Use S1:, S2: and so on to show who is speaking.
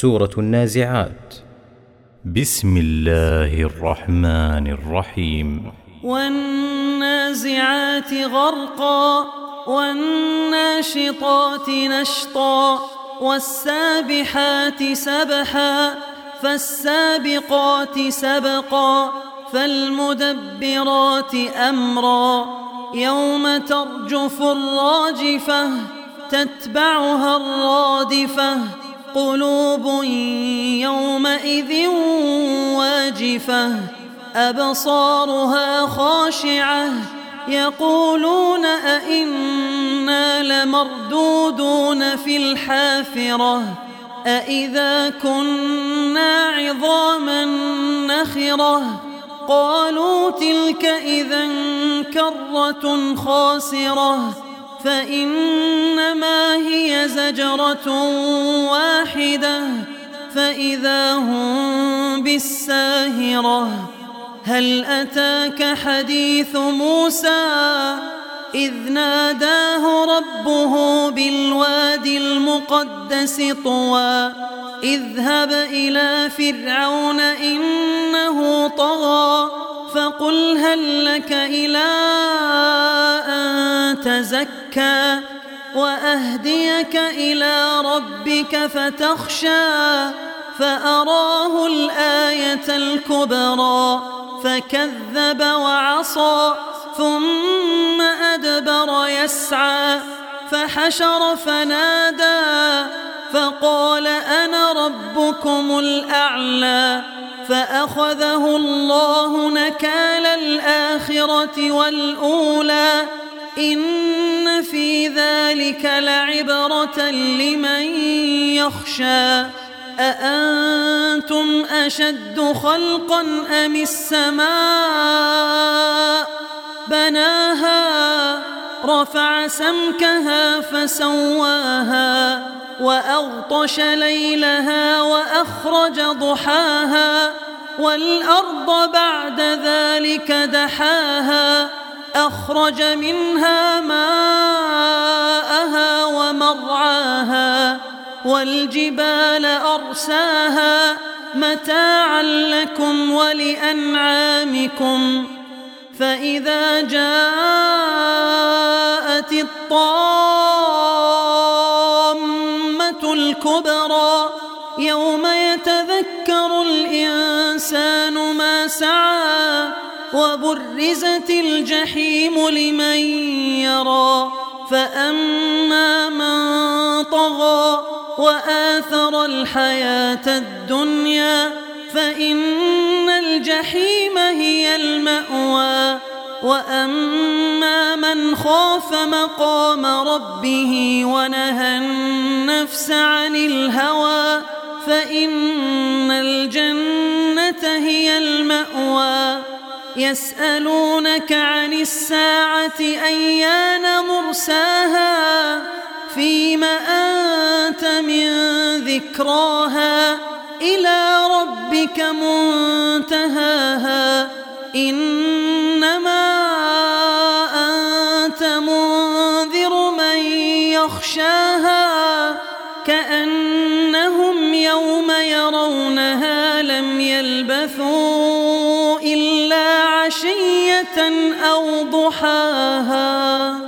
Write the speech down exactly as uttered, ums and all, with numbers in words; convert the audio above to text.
S1: سورة النازعات. بسم الله الرحمن الرحيم.
S2: والنازعات غرقا والناشطات نشطا والسابحات سبحا فالسابقات سبقا فالمدبرات أمرا يوم ترجف الراجفة تتبعها الرادفة قلوب يومئذ واجفة أبصارها خاشعة يقولون أئنا لمردودون في الحافرة أئذا كنا عظاما نخرة قالوا تلك إذا كرة خاسرة فإنما هي زجرة واحدة فإذا هم بالساهرة هل أتاك حديث موسى إذ ناداه ربه بالوادي المقدس طوى اذهب إلى فرعون إنه طغى فقل هل لك إلى أن تزكى وأهديك إلى ربك فتخشى فأراه الآية الكبرى فكذب وعصى ثم أدبر يسعى فحشر فنادى فقال أنا ربكم الأعلى فأخذه الله نكال الآخرة والأولى إن في ذلك لعبرة لمن يخشى أأنتم أشد خلقا أم السماء بناها رفع سمكها فسواها وأغطش ليلها وأخرج ضحاها والأرض بعد ذلك دحاها أخرج منها ماءها ومرعاها والجبال أرساها متاعا لكم ولأنعامكم فإذا جاءت الطامة الكبرى يوم يتذكر الإنسان ما سعى وبرزت الجحيم لمن يرى فأما من طغى وآثر الحياة الدنيا فإن الجحيم هي المأوى وأما من خاف مقام ربه ونهى النفس عن الهوى فإن الجنة هي المأوى يسألونك عن الساعة أيان مرساها فيم أنت من ذكراها إلى ربك منتهاها إنما أنت منذر من يخشاها كأنهم يوم يرونها لم يلبثوا إلا عشية أو ضحاها.